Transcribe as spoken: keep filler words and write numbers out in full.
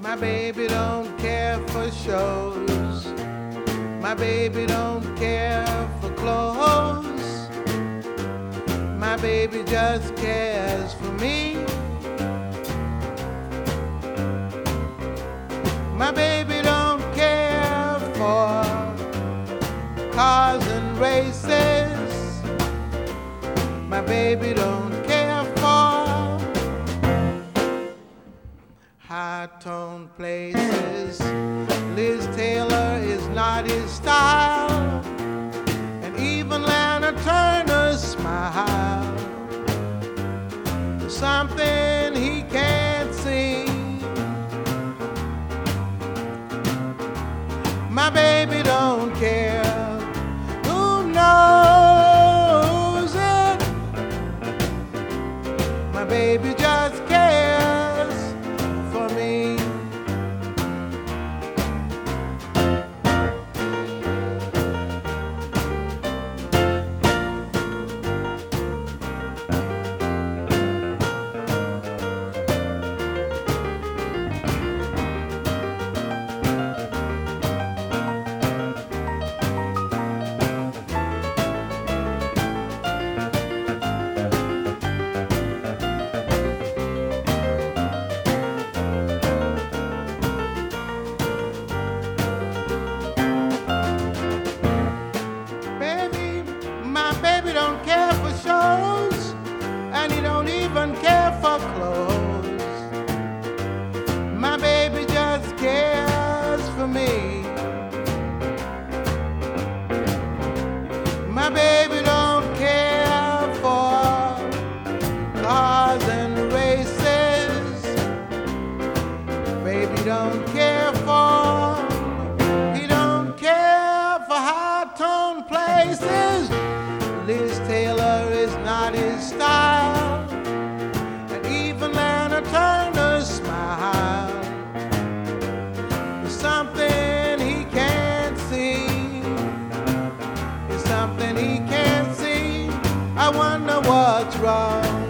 My baby don't care for shows. My baby don't care for clothes. My baby just cares for me. My baby don't care for cars and races. My baby don't care for high-tone places. Liz Taylor is not his style, and even Lana Turner's smile is something he can't see. My baby don't care who knows it. My baby just cares for me. Baby don't care for shows, and he don't even care for clothes. My baby just cares for me. My baby don't care for cars and races. Baby don't care for, he don't care for high-tone places. Liz Taylor is not his style, and even Lana Turner's smile is something he can't see. It's something he can't see. I wonder what's wrong.